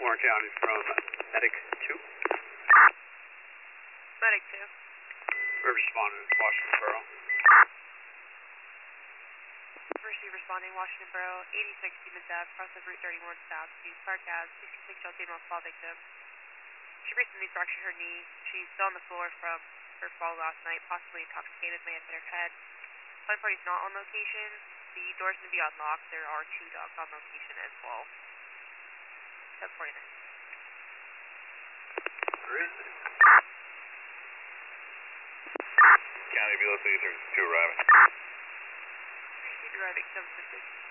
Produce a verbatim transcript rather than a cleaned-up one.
Baltimore County from Medic two. Medic two. We're responding to Washington Borough. First Chief responding, Washington Borough, eighty-six Stevens Ave, cross of Route thirty-one south to Clark Ave, sixty-six-year-old female fall victim. She recently fractured her knee. She's still on the floor from her fall last night, possibly intoxicated, may have hit her head. One party's not on location. The door's going to be unlocked. There are two dogs on location as well. That's forty-nine. Where is it? County Below two arriving. Received arriving, seven fifty.